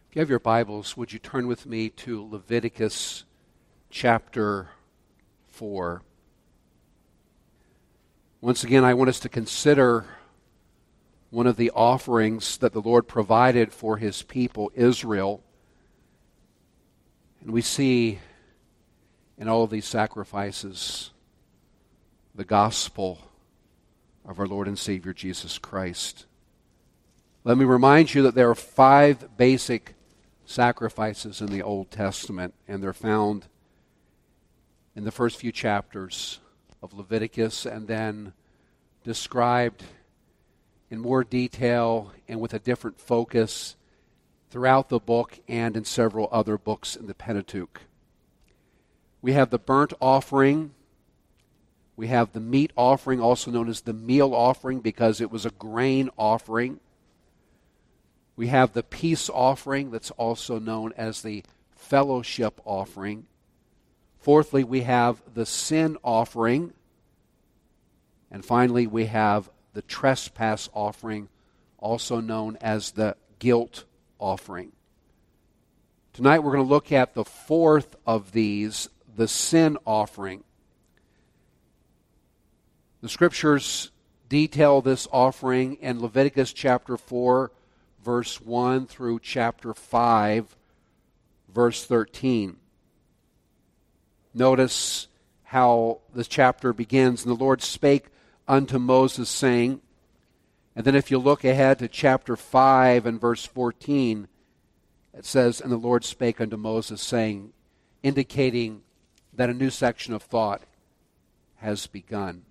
If you have your Bibles, would you turn with me to Leviticus chapter 4? Once again, I want us to consider one of the offerings that the Lord provided for His people, Israel. And we see in all of these sacrifices the gospel of our Lord and Savior Jesus Christ. Let me remind you that there are 5 basic sacrifices in the Old Testament, and they're found in the first few chapters of Leviticus and then described in more detail and with a different focus throughout the book and in several other books in the Pentateuch. We have the burnt offering. We have the meat offering, also known as the meal offering because it was a grain offering. We have the peace offering that's also known as the fellowship offering. Fourthly, we have the sin offering. And finally, we have the trespass offering, also known as the guilt offering. Tonight we're going to look at the fourth of these, the sin offering. The Scriptures detail this offering in Leviticus chapter 4, verse 1 through chapter 5, verse 13. Notice how this chapter begins. And the Lord spake unto Moses, saying, and then if you look ahead to chapter 5 and verse 14, it says, and the Lord spake unto Moses, saying, indicating that a new section of thought has begun.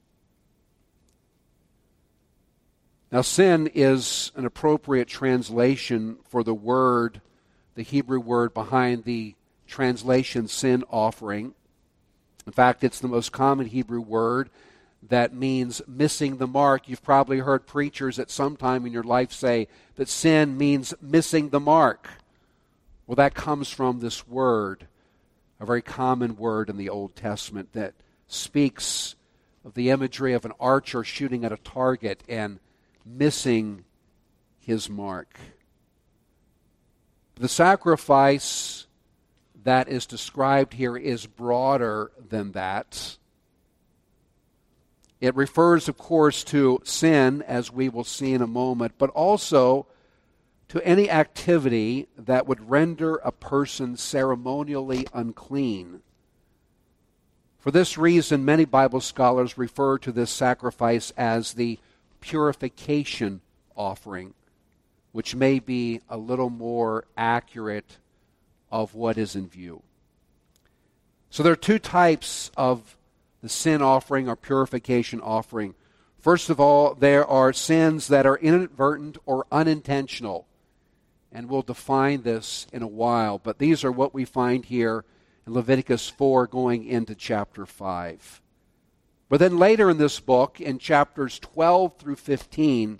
Now, sin is an appropriate translation for the word, the Hebrew word behind the translation sin offering. In fact, it's the most common Hebrew word that means missing the mark. You've probably heard preachers at some time in your life say that sin means missing the mark. Well, that comes from this word, a very common word in the Old Testament that speaks of the imagery of an archer shooting at a target and missing his mark. The sacrifice that is described here is broader than that. It refers, of course, to sin, as we will see in a moment, but also to any activity that would render a person ceremonially unclean. For this reason, many Bible scholars refer to this sacrifice as the purification offering, which may be a little more accurate of what is in view. So there are 2 types of the sin offering or purification offering. First of all, there are sins that are inadvertent or unintentional, and we'll define this in a while, but these are what we find here in Leviticus 4 going into chapter 5. But then later in this book, in chapters 12 through 15,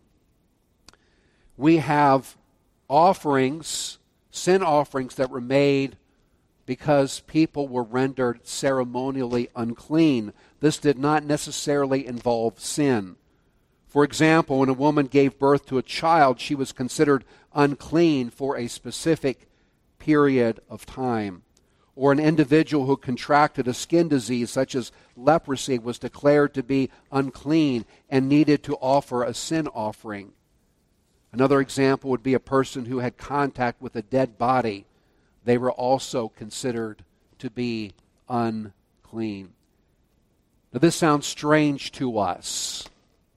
we have offerings, sin offerings that were made because people were rendered ceremonially unclean. This did not necessarily involve sin. For example, when a woman gave birth to a child, she was considered unclean for a specific period of time. Or an individual who contracted a skin disease such as leprosy was declared to be unclean and needed to offer a sin offering. Another example would be a person who had contact with a dead body. They were also considered to be unclean. Now, this sounds strange to us.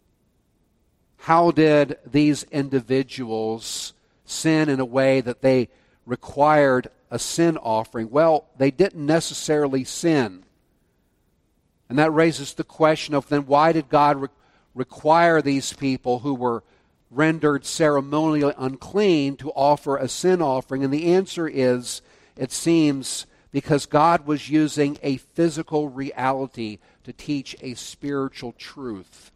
How did these individuals sin in a way that they required a sin offering? Well, they didn't necessarily sin. And that raises the question of then why did God require these people who were rendered ceremonially unclean to offer a sin offering? And the answer is, it seems, because God was using a physical reality to teach a spiritual truth.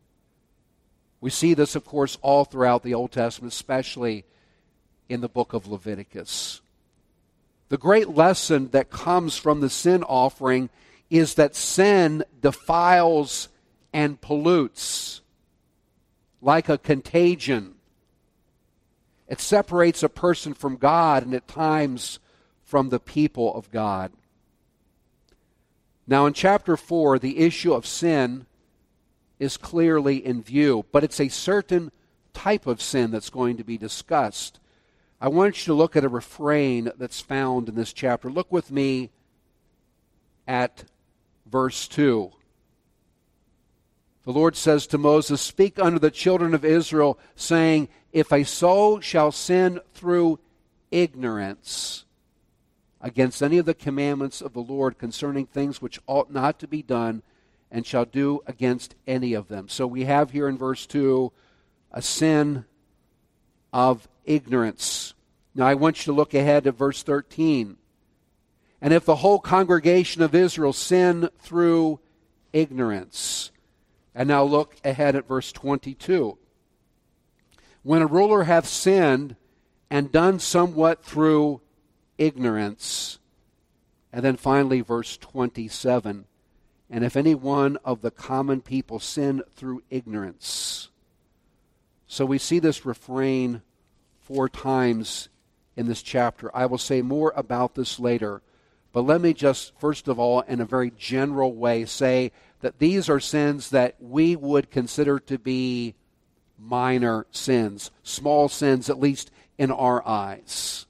We see this, of course, all throughout the Old Testament, especially in the book of Leviticus. The great lesson that comes from the sin offering is that sin defiles and pollutes like a contagion. It separates a person from God and at times from the people of God. Now in chapter 4, the issue of sin is clearly in view, but it's a certain type of sin that's going to be discussed. I want you to look at a refrain that's found in this chapter. Look with me at verse 2. The Lord says to Moses, "Speak unto the children of Israel, saying, If a soul shall sin through ignorance against any of the commandments of the Lord concerning things which ought not to be done, and shall do against any of them." So we have here in verse 2 a sin of ignorance. Now I want you to look ahead at verse 13. "And if the whole congregation of Israel sin through ignorance." And now look ahead at verse 22. "When a ruler hath sinned and done somewhat through ignorance." And then finally verse 27. "And if any one of the common people sin through ignorance." So we see this refrain 4 times in this chapter. I will say more about this later, but let me just, first of all, in a very general way, say that these are sins that we would consider to be minor sins, small sins, at least in our eyes.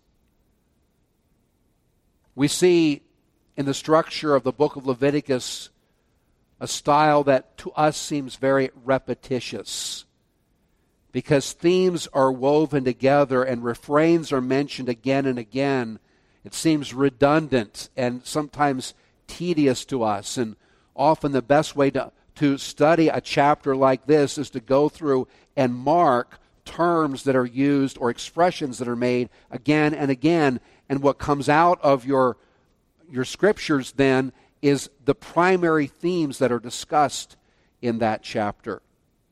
We see in the structure of the book of Leviticus a style that to us seems very repetitious, because themes are woven together and refrains are mentioned again and again. It seems redundant and sometimes tedious to us, and often the best way to study a chapter like this is to go through and mark terms that are used or expressions that are made again and again. And what comes out of your scriptures then is the primary themes that are discussed in that chapter.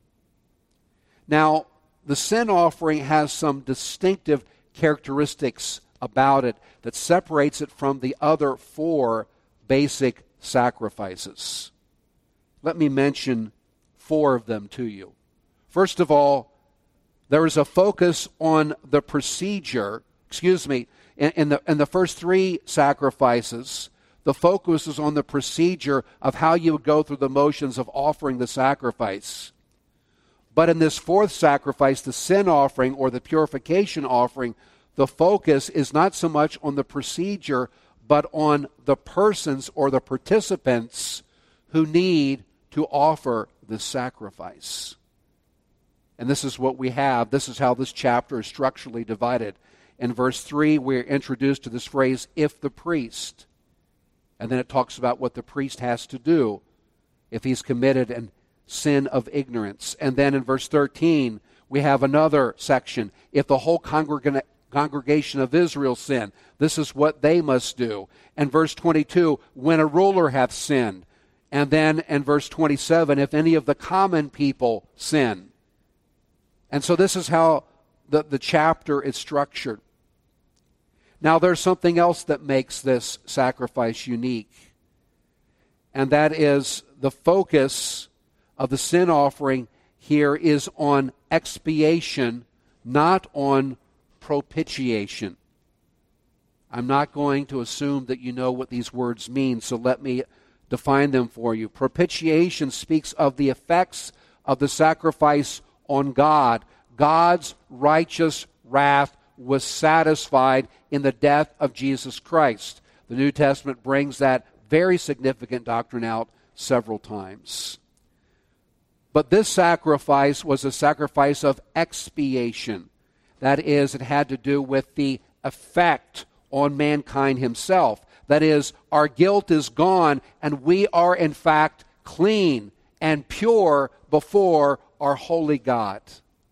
Now, the sin offering has some distinctive characteristics about it that separates it from the other 4 basic sacrifices. Let me mention 4 of them to you. First of all, there is a focus on the procedure. In the first 3 sacrifices, the focus is on the procedure of how you would go through the motions of offering the sacrifice. But in this 4th sacrifice, the sin offering or the purification offering, the focus is not so much on the procedure, but on the persons or the participants who need to offer the sacrifice. And this is what we have. This is how this chapter is structurally divided. In verse 3, we're introduced to this phrase, "if the priest." And then it talks about what the priest has to do if he's committed a sin of ignorance. And then in verse 13, we have another section, "if the whole congregation of Israel sin, this is what they must do." And verse 22, "when a ruler hath sinned." And then in verse 27, "if any of the common people sin." And so this is how the chapter is structured. Now there's something else that makes this sacrifice unique, and that is the focus of the sin offering here is on expiation, not on propitiation. I'm not going to assume that you know what these words mean, so let me define them for you. Propitiation speaks of the effects of the sacrifice on God. God's righteous wrath was satisfied in the death of Jesus Christ. The New Testament brings that very significant doctrine out several times. But this sacrifice was a sacrifice of expiation. That is, it had to do with the effect on mankind himself. That is, our guilt is gone, and we are in fact clean and pure before our holy God.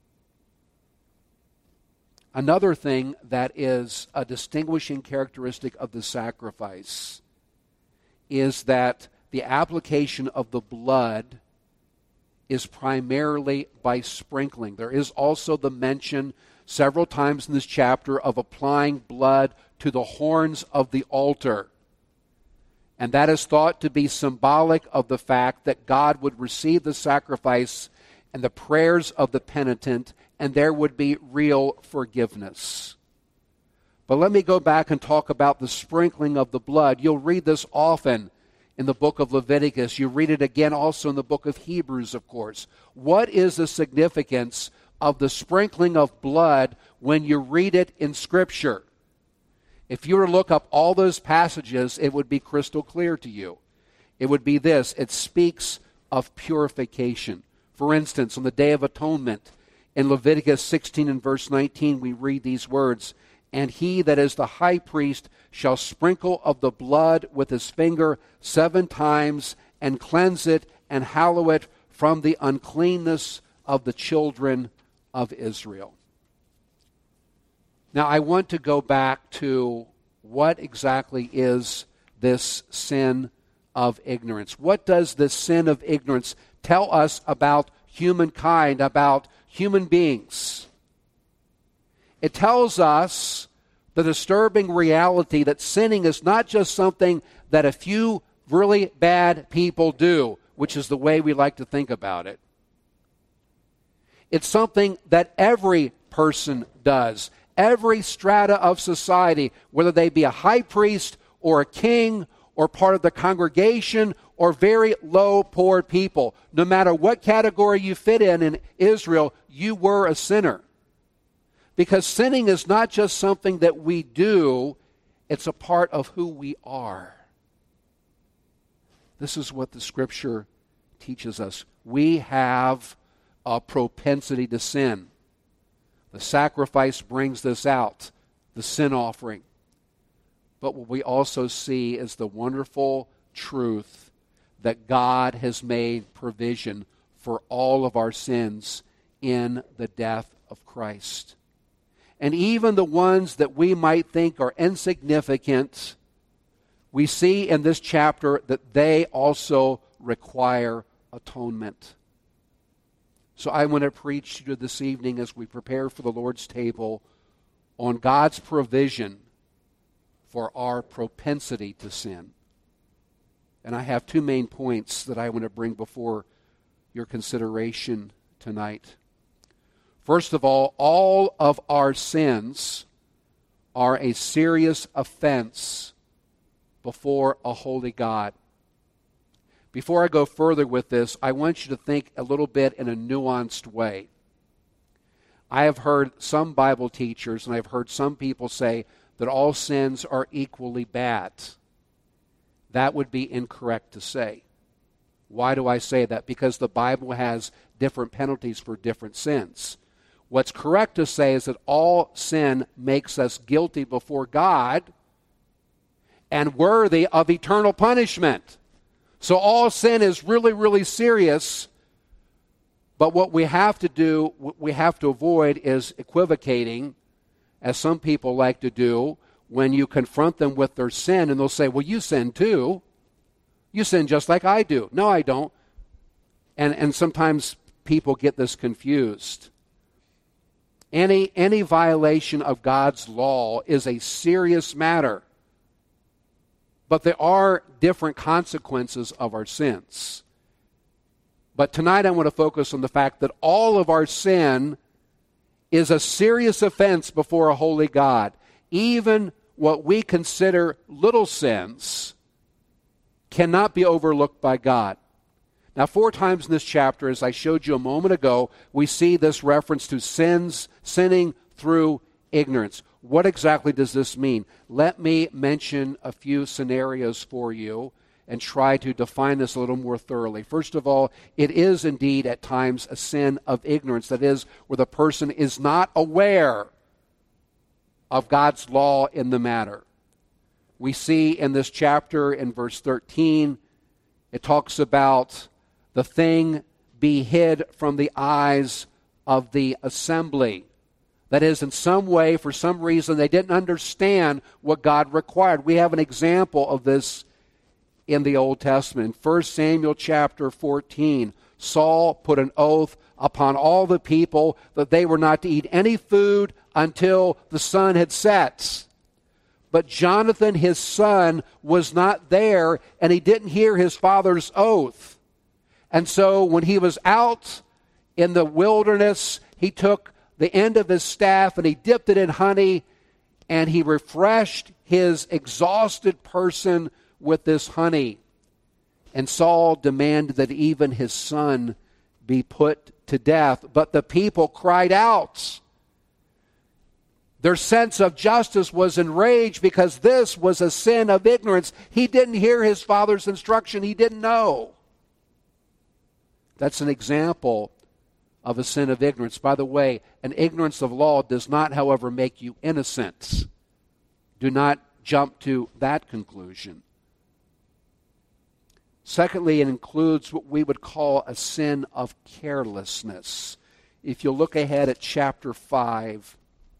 Another thing that is a distinguishing characteristic of the sacrifice is that the application of the blood is primarily by sprinkling. There is also the mention several times in this chapter of applying blood to the horns of the altar. And that is thought to be symbolic of the fact that God would receive the sacrifice and the prayers of the penitent and there would be real forgiveness. But let me go back and talk about the sprinkling of the blood. You'll read this often in the book of Leviticus. You read it again also in the book of Hebrews, of course. What is the significance of the sprinkling of blood when you read it in Scripture? If you were to look up all those passages, it would be crystal clear to you. It would be this: it speaks of purification. For instance, on the Day of Atonement, in Leviticus 16 and verse 19, we read these words, "And he that is the high priest shall sprinkle of the blood with his finger 7 times, and cleanse it and hallow it from the uncleanness of the children of Israel." Now, I want to go back to what exactly is this sin of ignorance. What does this sin of ignorance tell us about humankind, about human beings? It tells us the disturbing reality that sinning is not just something that a few really bad people do, which is the way we like to think about it. It's something that every person does. Every strata of society, whether they be a high priest or a king or part of the congregation or very low, poor people, no matter what category you fit in Israel, you were a sinner. Because sinning is not just something that we do, it's a part of who we are. This is what the Scripture teaches us. We have a propensity to sin. The sacrifice brings this out, the sin offering. But what we also see is the wonderful truth that God has made provision for all of our sins in the death of Christ. And even the ones that we might think are insignificant, we see in this chapter that they also require atonement. So I want to preach to you this evening as we prepare for the Lord's table on God's provision for our propensity to sin. And I have 2 main points that I want to bring before your consideration tonight. First of all of our sins are a serious offense before a holy God. Before I go further with this, I want you to think a little bit in a nuanced way. I have heard some Bible teachers and I've heard some people say that all sins are equally bad. That would be incorrect to say. Why do I say that? Because the Bible has different penalties for different sins. What's correct to say is that all sin makes us guilty before God and worthy of eternal punishment. So all sin is really, really serious, but what we have to do, what we have to avoid is equivocating, as some people like to do, when you confront them with their sin, and they'll say, well, you sin too. You sin just like I do. No, I don't. And sometimes people get this confused. Any violation of God's law is a serious matter. But there are different consequences of our sins. But tonight I want to focus on the fact that all of our sin is a serious offense before a holy God. Even what we consider little sins cannot be overlooked by God. Now, 4 times in this chapter, as I showed you a moment ago, we see this reference to sinning through ignorance. What exactly does this mean? Let me mention a few scenarios for you and try to define this a little more thoroughly. First of all, it is indeed at times a sin of ignorance. That is, where the person is not aware of God's law in the matter. We see in this chapter in verse 13, it talks about the thing be hid from the eyes of the assembly. That is, in some way, for some reason, they didn't understand what God required. We have an example of this in the Old Testament. In 1 Samuel chapter 14, Saul put an oath upon all the people that they were not to eat any food until the sun had set. But Jonathan, his son, was not there, and he didn't hear his father's oath. And so when he was out in the wilderness, he took the end of his staff and he dipped it in honey and he refreshed his exhausted person with this honey. And Saul demanded that even his son be put to death. But the people cried out. Their sense of justice was enraged because this was a sin of ignorance. He didn't hear his father's instruction. He didn't know. That's an example of a sin of ignorance. By the way, an ignorance of law does not, however, make you innocent. Do not jump to that conclusion. Secondly, it includes what we would call a sin of carelessness. If you look ahead at chapter 5,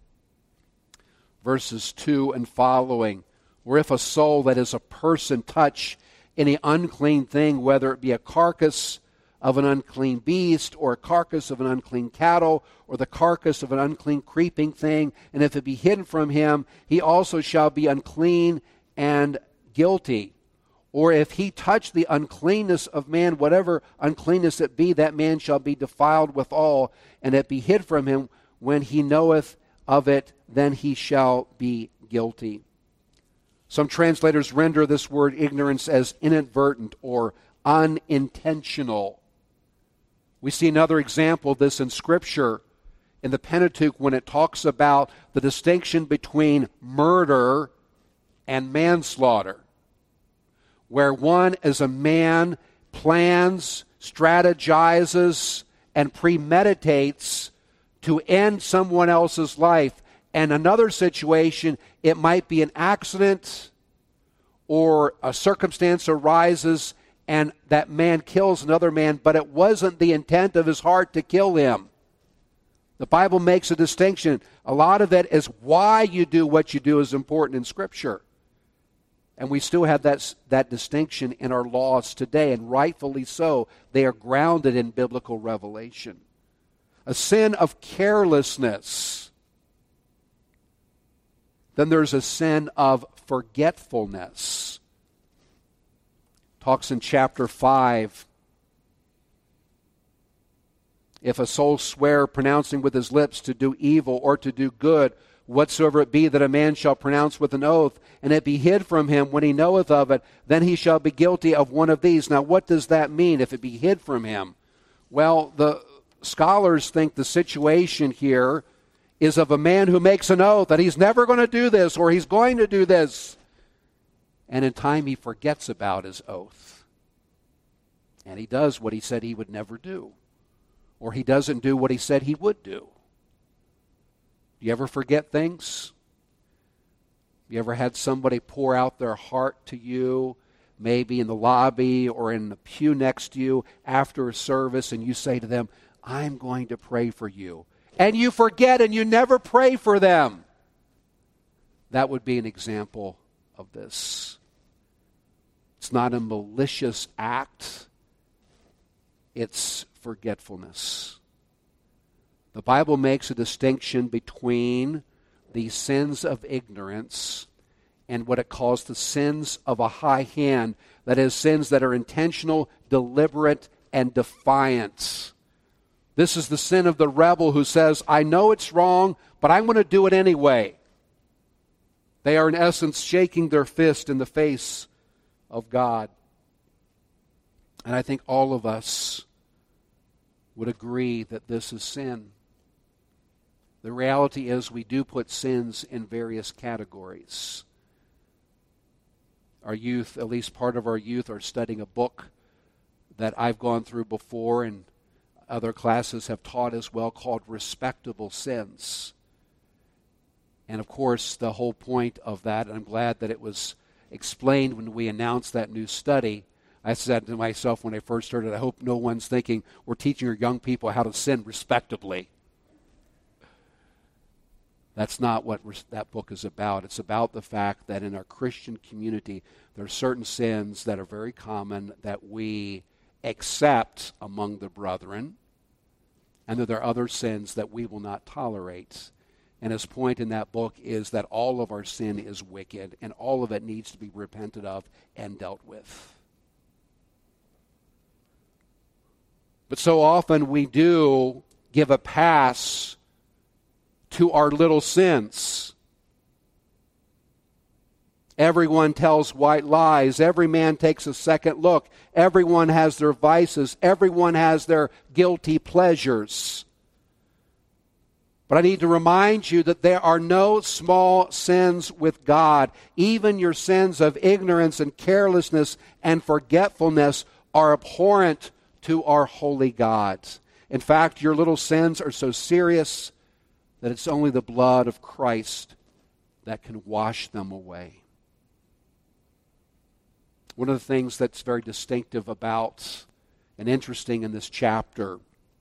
verses 2 and following, where if a soul, that is a person, touch any unclean thing, whether it be a carcass of an unclean beast, or a carcass of an unclean cattle, or the carcass of an unclean creeping thing, and if it be hidden from him, he also shall be unclean and guilty. Or if he touch the uncleanness of man, whatever uncleanness it be, that man shall be defiled withal, and it be hid from him. When he knoweth of it, then he shall be guilty. Some translators render this word ignorance as inadvertent or unintentional. We see another example of this in Scripture in the Pentateuch when it talks about the distinction between murder and manslaughter, where one as a man plans, strategizes, and premeditates to end someone else's life. And another situation, it might be an accident or a circumstance arises and that man kills another man, but it wasn't the intent of his heart to kill him. The Bible makes a distinction. A lot of it is why you do what you do is important in Scripture. And we still have that distinction in our laws today, and rightfully so. They are grounded in biblical revelation. A sin of carelessness. Then there's a sin of forgetfulness. Talks in chapter 5. If a soul swear, pronouncing with his lips to do evil or to do good, whatsoever it be that a man shall pronounce with an oath, and it be hid from him when he knoweth of it, then he shall be guilty of one of these. Now, what does that mean, if it be hid from him? Well, the scholars think the situation here is of a man who makes an oath that he's never going to do this or he's going to do this. And in time he forgets about his oath. And he does what he said he would never do. Or he doesn't do what he said he would do. Do you ever forget things? You ever had somebody pour out their heart to you, maybe in the lobby or in the pew next to you after a service, and you say to them, I'm going to pray for you. And you forget and you never pray for them. That would be an example of this. It's not a malicious act. It's forgetfulness. The Bible makes a distinction between the sins of ignorance and what it calls the sins of a high hand. That is, sins that are intentional, deliberate, and defiant. This is the sin of the rebel who says, I know it's wrong, but I'm going to do it anyway. They are in essence shaking their fist in the face of God. And I think all of us would agree that this is sin. The reality is we do put sins in various categories. Our youth, at least part of our youth, are studying a book that I've gone through before and other classes have taught as well, called Respectable Sins. And of course, the whole point of that, and I'm glad that it was explained when we announced that new study. I said to myself when I first heard it, I hope no one's thinking we're teaching our young people how to sin respectably. That's not what that book is about. It's about the fact that in our Christian community, there are certain sins that are very common that we accept among the brethren, and that there are other sins that we will not tolerate. And his point in that book is that all of our sin is wicked, and all of it needs to be repented of and dealt with. But so often we do give a pass to our little sins. Everyone tells white lies. Every man takes a second look. Everyone has their vices. Everyone has their guilty pleasures. But I need to remind you that there are no small sins with God. Even your sins of ignorance and carelessness and forgetfulness are abhorrent to our holy God. In fact, your little sins are so serious that it's only the blood of Christ that can wash them away. One of the things that's very distinctive about and interesting in this chapter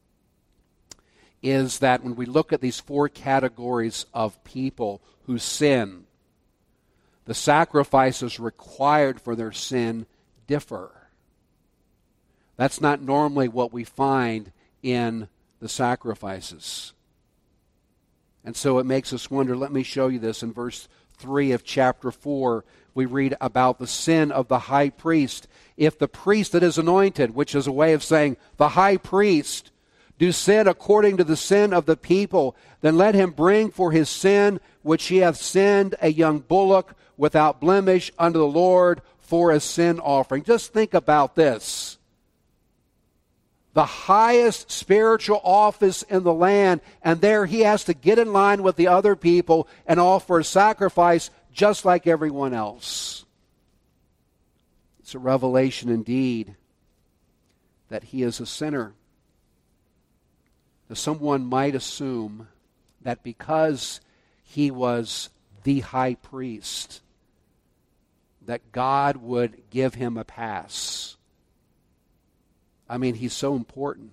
is that when we look at these four categories of people who sin, the sacrifices required for their sin differ. That's not normally what we find in the sacrifices. And so it makes us wonder. Let me show you this in verse 3 of chapter 4. We read about the sin of the high priest. If the priest that is anointed, which is a way of saying the high priest, do sin according to the sin of the people, then let him bring for his sin which he hath sinned a young bullock without blemish unto the Lord for a sin offering. Just think about this. The highest spiritual office in the land, and there he has to get in line with the other people and offer a sacrifice just like everyone else. It's a revelation indeed that he is a sinner. Now, someone might assume that because he was the high priest, that God would give him a pass. I mean, he's so important.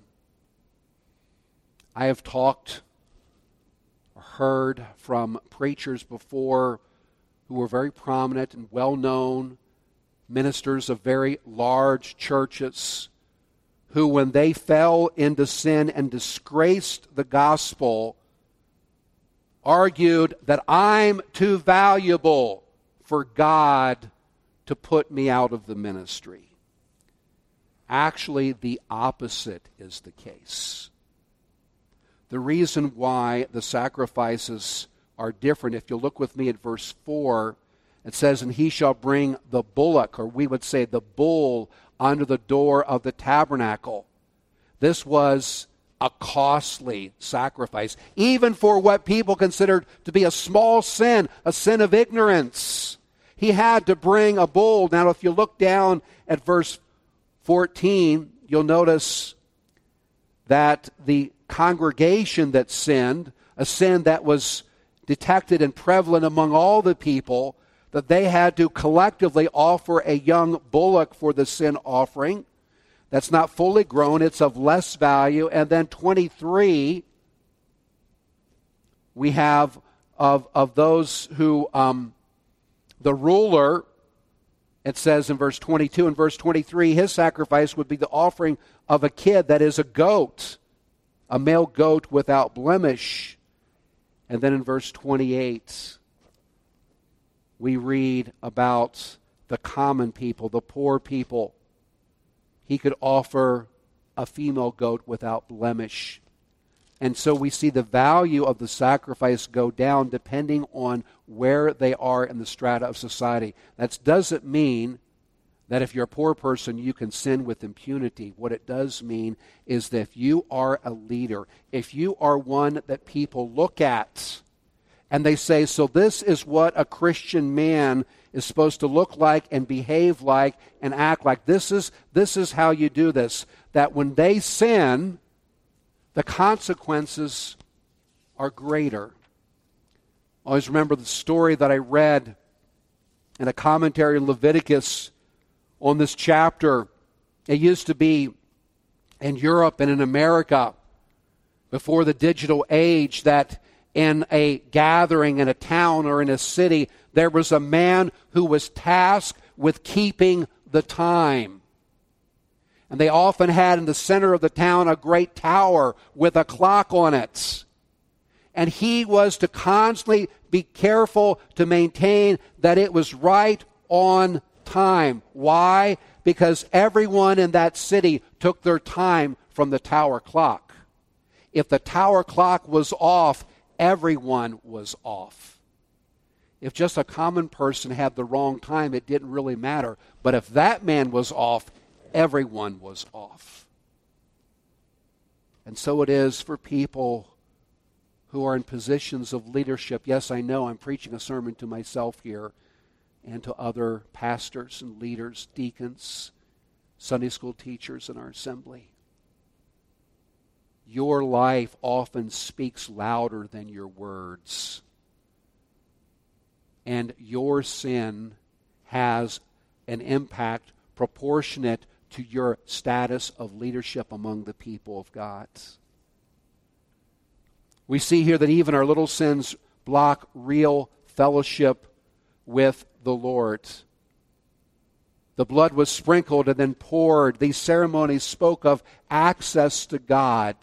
I have talked or heard from preachers before who were very prominent and well-known, ministers of very large churches, who, when they fell into sin and disgraced the gospel, argued that I'm too valuable for God to put me out of the ministry. Actually, the opposite is the case. The reason why the sacrifices are different, if you'll look with me at verse 4, it says, and he shall bring the bullock, or we would say the bull, under the door of the tabernacle. This was a costly sacrifice, even for what people considered to be a small sin, a sin of ignorance. He had to bring a bull. Now, if you look down at verse 14, you'll notice that the congregation that sinned, a sin that was detected and prevalent among all the people, that they had to collectively offer a young bullock for the sin offering. That's not fully grown, it's of less value. And then 23, we have of those who, the ruler, it says in verse 22 and verse 23, his sacrifice would be the offering of a kid, that is a goat, a male goat without blemish. And then in verse 28, we read about the common people, the poor people. He could offer a female goat without blemish. And so we see the value of the sacrifice go down depending on where they are in the strata of society. That doesn't mean that if you're a poor person, you can sin with impunity. What it does mean is that if you are a leader, if you are one that people look at, and they say, so this is what a Christian man is supposed to look like and behave like and act like. This is how you do this. That when they sin, the consequences are greater. I always remember the story that I read in a commentary in Leviticus on this chapter. It used to be in Europe and in America before the digital age that in a gathering in a town or in a city, there was a man who was tasked with keeping the time. And they often had in the center of the town a great tower with a clock on it. And he was to constantly be careful to maintain that it was right on time. Why? Because everyone in that city took their time from the tower clock. If the tower clock was off, everyone was off. If just a common person had the wrong time, it didn't really matter. But if that man was off, everyone was off. And so it is for people who are in positions of leadership. Yes, I know I'm preaching a sermon to myself here and to other pastors and leaders, deacons, Sunday school teachers in our assembly. Your life often speaks louder than your words. And your sin has an impact proportionate to your status of leadership among the people of God. We see here that even our little sins block real fellowship with the Lord. The blood was sprinkled and then poured. These ceremonies spoke of access to God.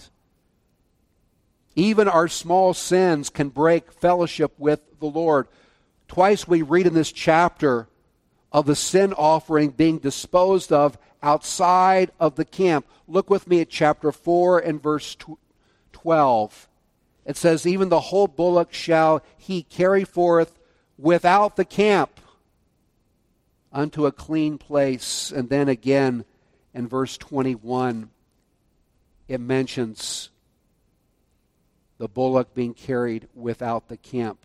Even our small sins can break fellowship with the Lord. Twice we read in this chapter of the sin offering being disposed of outside of the camp. Look with me at chapter 4 and verse 12. It says, even the whole bullock shall he carry forth without the camp unto a clean place. And then again in verse 21, it mentions the bullock being carried without the camp.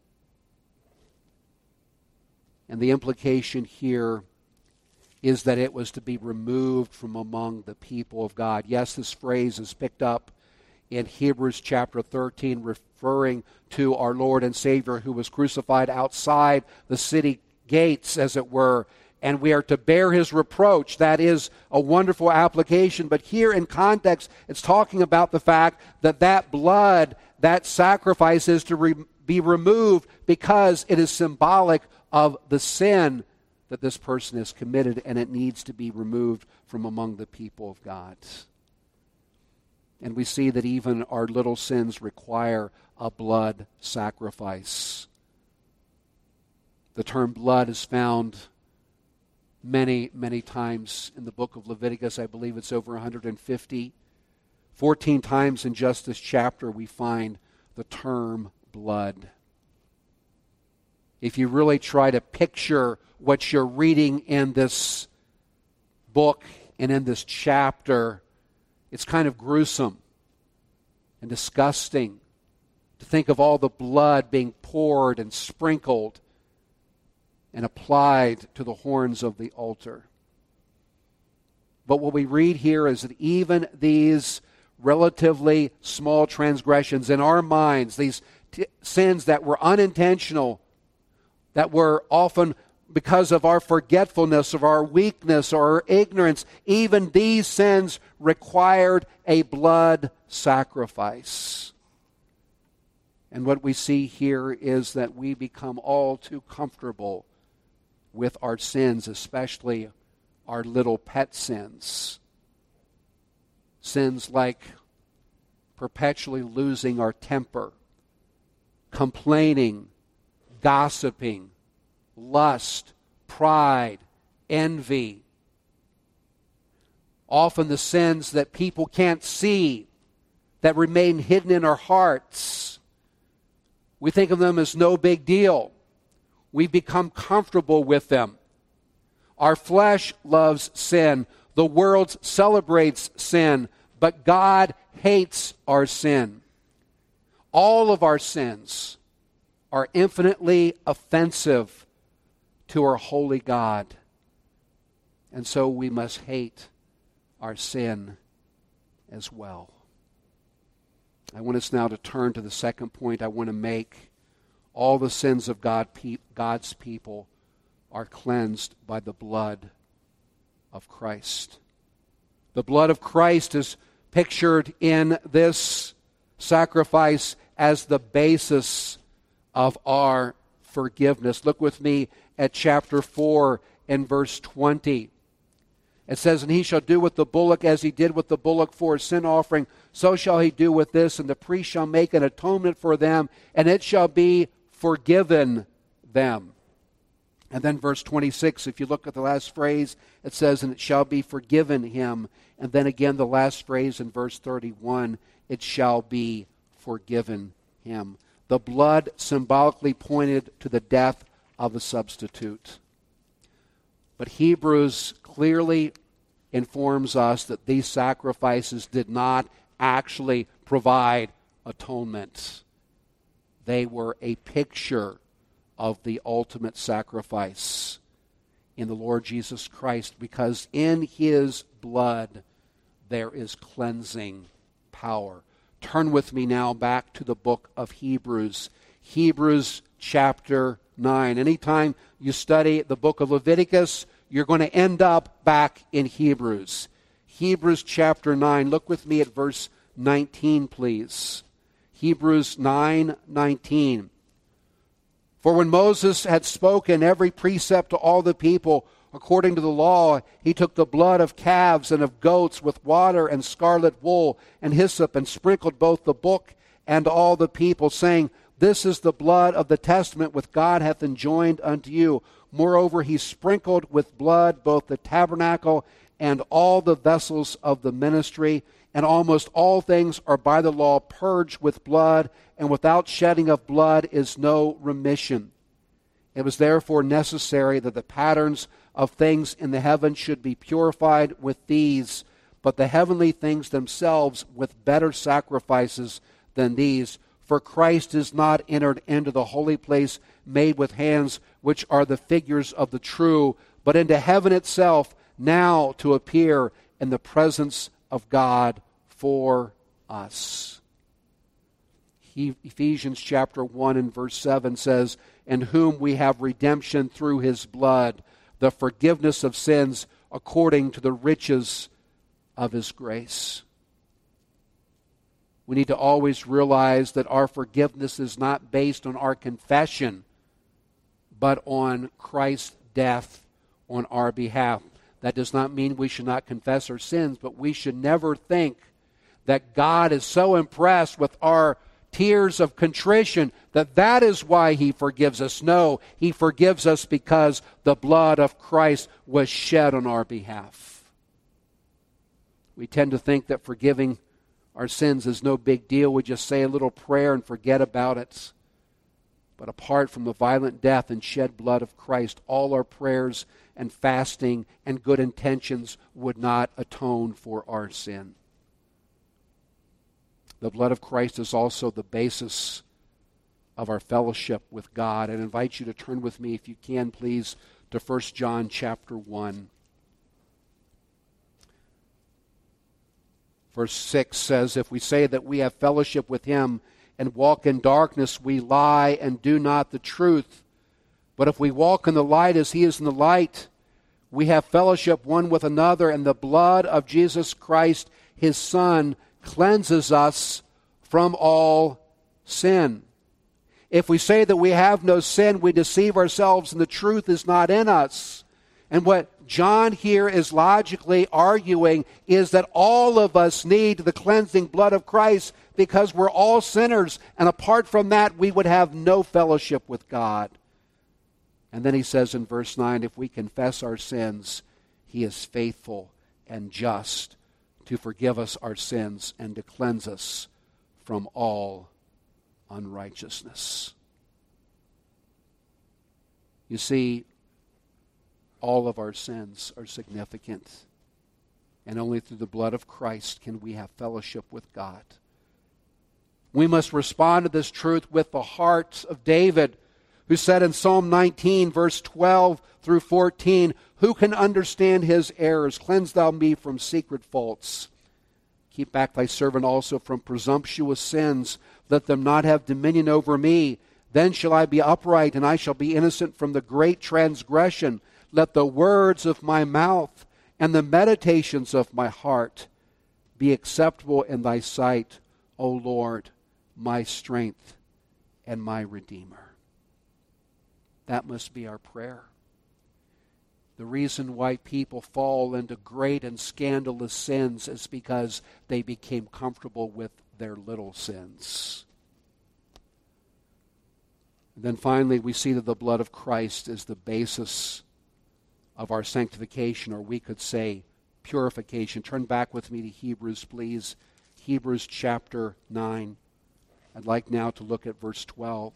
And the implication here is that it was to be removed from among the people of God. Yes, this phrase is picked up in Hebrews chapter 13, referring to our Lord and Savior who was crucified outside the city gates, as it were, and we are to bear his reproach. That is a wonderful application. But here in context, it's talking about the fact that that blood, that sacrifice is to be removed because it is symbolic of the sin that this person has committed, and it needs to be removed from among the people of God. And we see that even our little sins require a blood sacrifice. The term blood is found many, many times in the book of Leviticus. I believe it's over 150. 14 times in just this chapter we find the term blood. If you really try to picture what you're reading in this book and in this chapter, it's kind of gruesome and disgusting to think of all the blood being poured and sprinkled and applied to the horns of the altar. But what we read here is that even these relatively small transgressions in our minds, these sins that were unintentional, that were often because of our forgetfulness, of our weakness, or our ignorance, even these sins required a blood sacrifice. And what we see here is that we become all too comfortable with our sins, especially our little pet sins. Sins like perpetually losing our temper, complaining, gossiping, lust, pride, envy. Often the sins that people can't see, that remain hidden in our hearts. We think of them as no big deal. We become comfortable with them. Our flesh loves sin. The world celebrates sin, but God hates our sin. All of our sins are infinitely offensive to our holy God. And so we must hate our sin as well. I want us now to turn to the second point I want to make. All the sins of God's people are cleansed by the blood of Christ. The blood of Christ is pictured in this sacrifice as the basis of our forgiveness. Look with me at chapter 4 and verse 20. It says, and he shall do with the bullock as he did with the bullock for a sin offering, so shall he do with this, and the priest shall make an atonement for them, and it shall be forgiven them. And then verse 26, if you look at the last phrase, it says, and it shall be forgiven him. And then again the last phrase in verse 31, it shall be forgiven him. The blood symbolically pointed to the death of a substitute. But Hebrews clearly informs us that these sacrifices did not actually provide atonement. They were a picture of the ultimate sacrifice in the Lord Jesus Christ, because in his blood there is cleansing power. Turn with me now back to the book of Hebrews. Hebrews chapter 9. Anytime you study the book of Leviticus, you're going to end up back in Hebrews. Hebrews chapter 9. Look with me at verse 19, please. Hebrews 9:19. For when Moses had spoken every precept to all the people according to the law, he took the blood of calves and of goats with water and scarlet wool and hyssop, and sprinkled both the book and all the people, saying, This is the blood of the testament which God hath enjoined unto you. Moreover, he sprinkled with blood both the tabernacle and all the vessels of the ministry. And almost all things are by the law purged with blood, and without shedding of blood is no remission. It was therefore necessary that the patterns of things in the heavens should be purified with these, but the heavenly things themselves with better sacrifices than these. For Christ is not entered into the holy place made with hands, which are the figures of the true, but into heaven itself, now to appear in the presence of God for us. Ephesians chapter 1 and verse 7 says, In whom we have redemption through his blood, the forgiveness of sins according to the riches of his grace. We need to always realize that our forgiveness is not based on our confession, but on Christ's death on our behalf. That does not mean we should not confess our sins, but we should never think that God is so impressed with our tears of contrition that is why he forgives us. No, he forgives us because the blood of Christ was shed on our behalf. We tend to think that forgiving our sins is no big deal. We just say a little prayer and forget about it. But apart from the violent death and shed blood of Christ, all our prayers and fasting and good intentions would not atone for our sin. The blood of Christ is also the basis of our fellowship with God. And I invite you to turn with me, if you can, please, to 1 John chapter 1. Verse 6 says, If we say that we have fellowship with him and walk in darkness, we lie and do not the truth. But if we walk in the light as he is in the light, we have fellowship one with another, and the blood of Jesus Christ, his Son, cleanses us from all sin. If we say that we have no sin, we deceive ourselves, and the truth is not in us. And what John here is logically arguing is that all of us need the cleansing blood of Christ because we're all sinners, and apart from that, we would have no fellowship with God. And then he says in verse 9, if we confess our sins, he is faithful and just to forgive us our sins and to cleanse us from all unrighteousness. You see, all of our sins are significant, and only through the blood of Christ can we have fellowship with God. We must respond to this truth with the heart of David, who said in Psalm 19, verse 12 through 14, Who can understand his errors? Cleanse thou me from secret faults. Keep back thy servant also from presumptuous sins. Let them not have dominion over me. Then shall I be upright, and I shall be innocent from the great transgression. Let the words of my mouth and the meditations of my heart be acceptable in thy sight, O Lord, my strength and my Redeemer. That must be our prayer. The reason why people fall into great and scandalous sins is because they became comfortable with their little sins. And then finally, we see that the blood of Christ is the basis of our sanctification, or we could say purification. Turn back with me to Hebrews, please. Hebrews chapter 9. I'd like now to look at verse 12.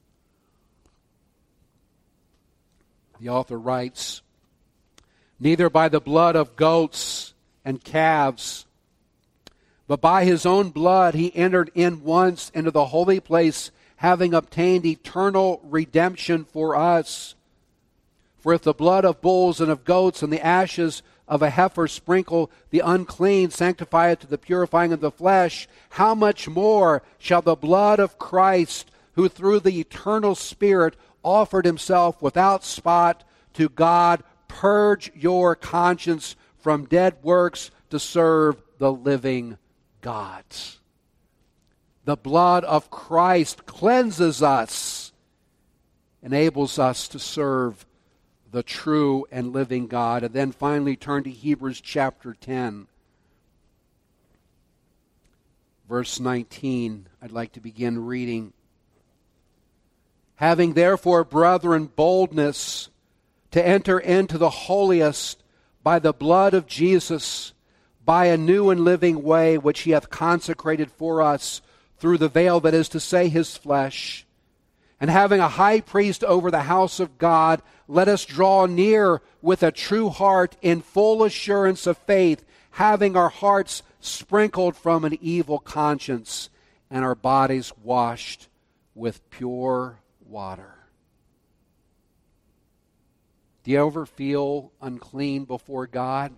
The author writes, "Neither by the blood of goats and calves, but by his own blood he entered in once into the holy place, having obtained eternal redemption for us. For if the blood of bulls and of goats and the ashes of a heifer sprinkle the unclean, sanctify it to the purifying of the flesh, how much more shall the blood of Christ, who through the eternal Spirit offered himself without spot to God, purge your conscience from dead works to serve the living God." The blood of Christ cleanses us, enables us to serve the true and living God. And then finally turn to Hebrews chapter 10. Verse 19, I'd like to begin reading. "Having therefore, brethren, boldness to enter into the holiest by the blood of Jesus, by a new and living way which he hath consecrated for us through the veil, that is to say, his flesh. And having a high priest over the house of God, let us draw near with a true heart in full assurance of faith, having our hearts sprinkled from an evil conscience and our bodies washed with pure water." Do you ever feel unclean before God?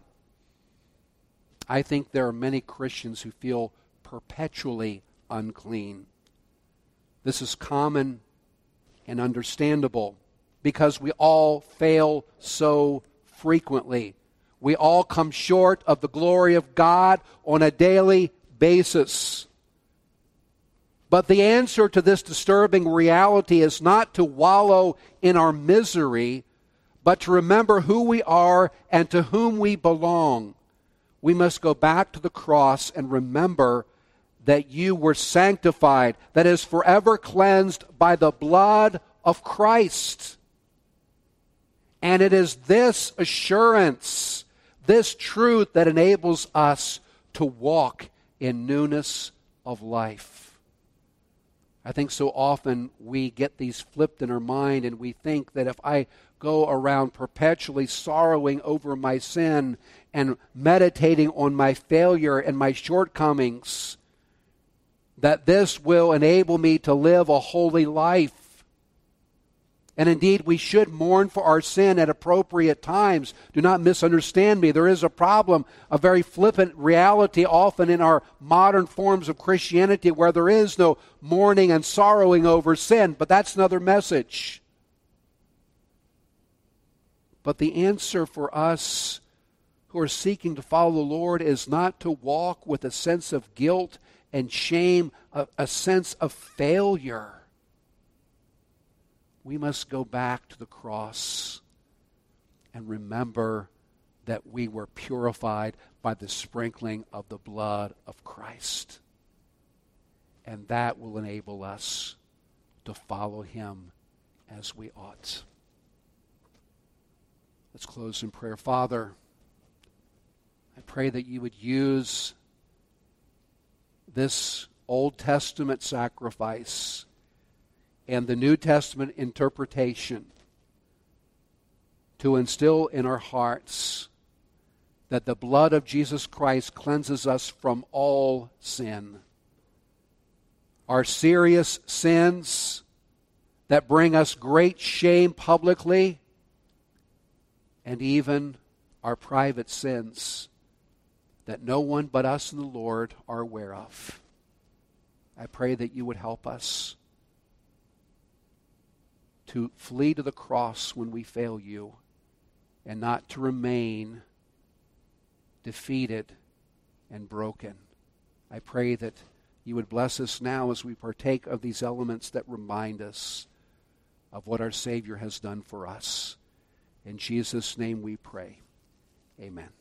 I think there are many Christians who feel perpetually unclean. This is common and understandable because we all fail so frequently. We all come short of the glory of God on a daily basis. But the answer to this disturbing reality is not to wallow in our misery, but to remember who we are and to whom we belong. We must go back to the cross and remember that you were sanctified, that is, forever cleansed by the blood of Christ. And it is this assurance, this truth, that enables us to walk in newness of life. I think so often we get these flipped in our mind, and we think that if I go around perpetually sorrowing over my sin and meditating on my failure and my shortcomings, that this will enable me to live a holy life. And indeed, we should mourn for our sin at appropriate times. Do not misunderstand me. There is a problem, a very flippant reality often in our modern forms of Christianity where there is no mourning and sorrowing over sin. But that's another message. But the answer for us who are seeking to follow the Lord is not to walk with a sense of guilt and shame, a sense of failure. We must go back to the cross and remember that we were purified by the sprinkling of the blood of Christ. And that will enable us to follow him as we ought. Let's close in prayer. Father, I pray that you would use this Old Testament sacrifice and the New Testament interpretation to instill in our hearts that the blood of Jesus Christ cleanses us from all sin. Our serious sins that bring us great shame publicly, and even our private sins that no one but us and the Lord are aware of. I pray that you would help us to flee to the cross when we fail you and not to remain defeated and broken. I pray that you would bless us now as we partake of these elements that remind us of what our Savior has done for us. In Jesus' name we pray. Amen.